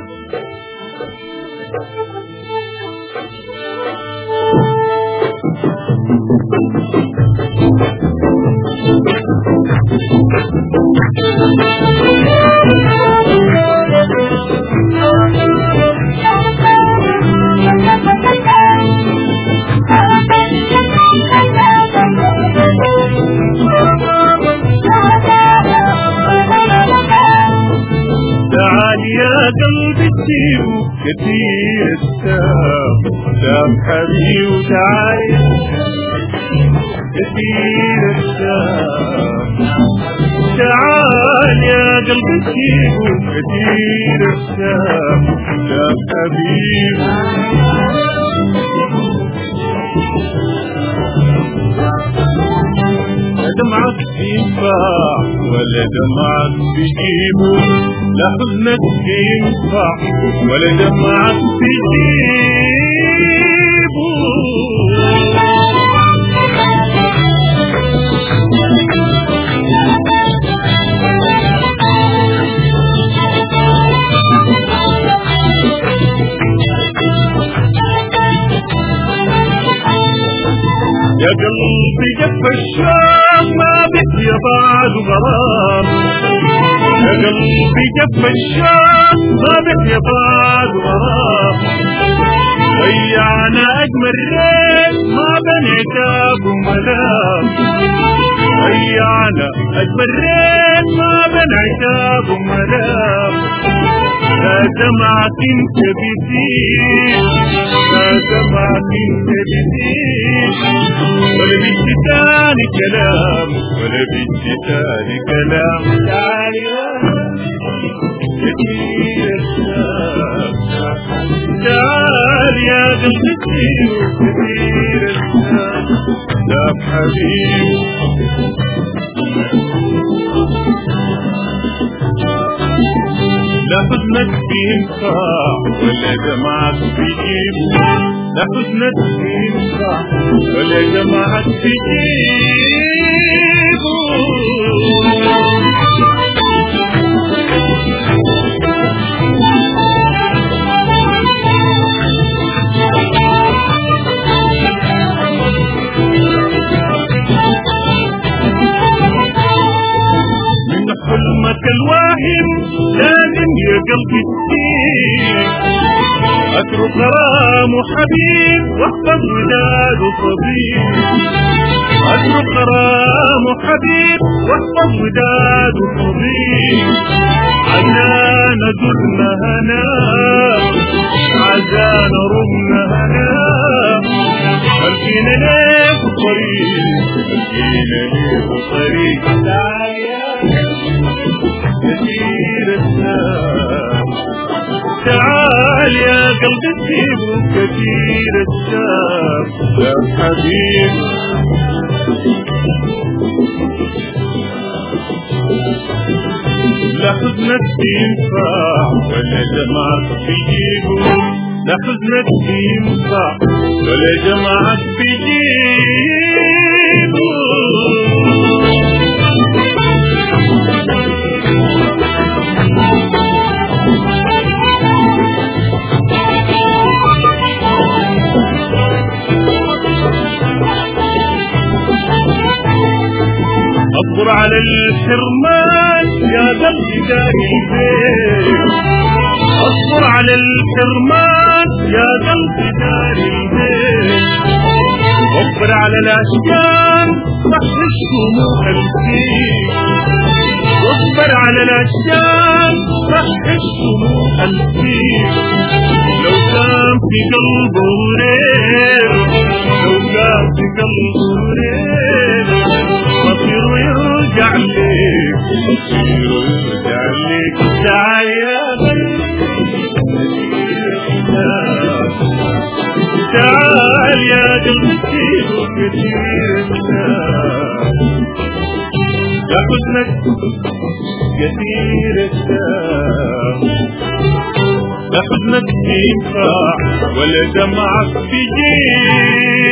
تعال يا قلبي تسيب كثير السام سام حبيبي وتعال كثير السام تعال يا قلبي تسيب كثير السام سام حبيبي دمعك ينفع ولا دمعك بيجيبه لا حزنك ينفع ولا دمعك بيجيبه يا قلبي جف الشام ما بك يا بعد غرام يا قلبي جف الشام ما بك يا بعد غرام ضيعنا أجمل ليل ما بين عتاب وملام ضيعنا أجمل ليل ما بين عتاب وملام لا دمعك انت بتزيد لا دمعك انت بتزيد ولا بدي تاني كلام ولا بدي تاني كلام تعال يا كثير السام تعال يا قلبي كثير السام سام حبيبي لا حزنك بينفع ولا دمعك بيجيب لا حزنك بينفع ولا دمعك بيجيب من حلمك الواهم لازم يا قلبي تسيب اترك غرام وحبيب واحفظ وداد وصديق اترك غرام وحبيب واحفظ وداد وصديق عزان زرنا هنا عزان رمنا هنا خلفينا ليه طريق خلفينا ليه طريق تعال يا كثير السام تعال يا قلبي تسيب كثير السام يا حبيبي لا حزنك بينفع ولا دمعك بيجيبه لا حزنك بينفع ولا دمعك بيجيبه اصبر على الحرمان يا قلبي داري البيت اصبر على الحرمان يا قلبي داري البيت واصبر على الاشجان صح الشموع الفيك واصبر على الاشجان صح الشموع الفيك لو كان في قلبه رير لو كان في قلبه رير مصير ويرجع لك مصير ويرجع لك تعال يا تعال يا قلبي كثير يا حزنك كثير السام لا حزنك ينفع ولا دمعك بيجيب